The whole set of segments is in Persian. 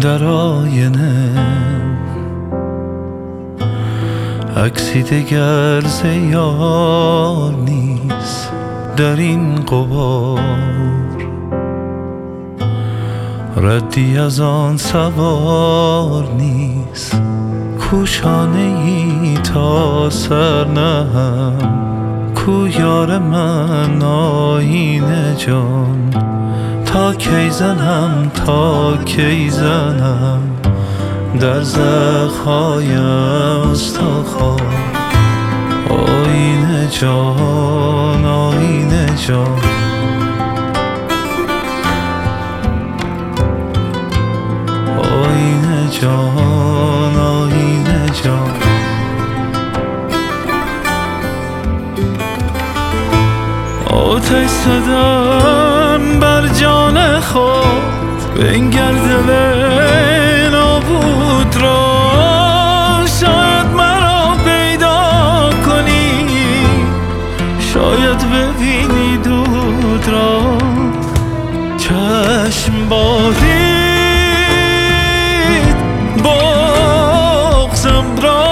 در آینه عکسی دگر ز یار نیست در این غبار، ردی از آن سوار نیست کو شانه ای تا سر نهم، کو یار من آیینه جان، تا کی زنم تا کی زنم در زخم‌های استخوان. آیینه جان آیینه جان، آیینه جان آیینه جان. آتش زدم بر جان خود بنگر دل نابود را، شاید مرا پیدا کنی، شاید ببینی دود را. چشم بارید بغضم را،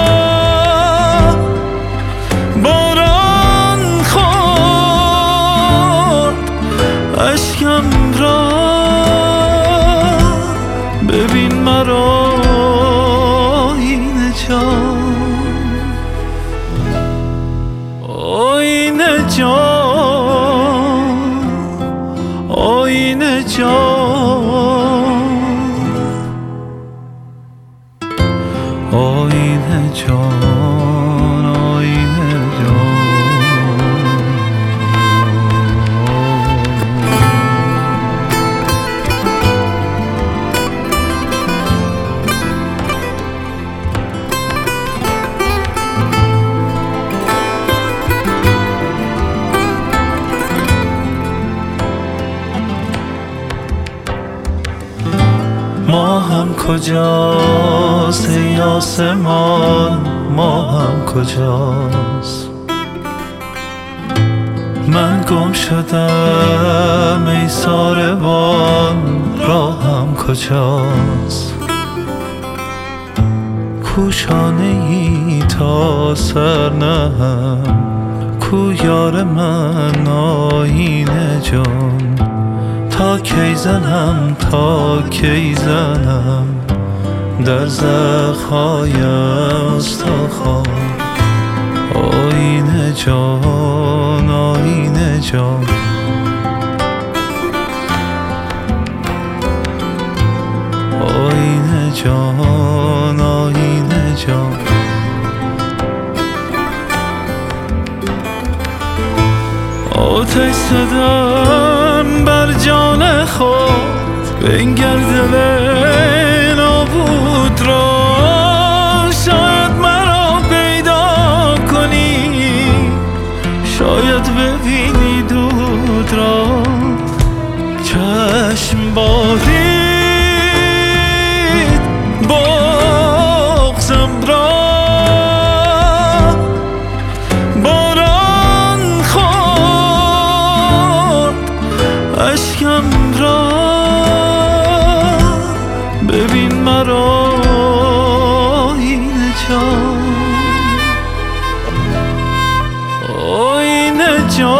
باران خورد اشکم را، ببین مرا آیینه جان، آیینه جان، آیینه جان، آیینه جان، آیینه جان. ما هم کجاست ای آسمان، ما هم کجاست؟ من گم شدم ای ساربان، راهم کجاست؟ کو شانه ای تا سر نهم، کو یار من آیینه جان، تا کی زنم تا کی زنم در زخم‌های استخوان. آیینه جان آیینه جان، آیینه جان آیینه جان. آتش زدم بر جان خود بنگر دل نابود را، شاید مرا پیدا کنی، شاید ببینی دود را. چشم بارید بغضم را، باران خورد اشکم را، ببین مرا آیینه جان، آیینه جان.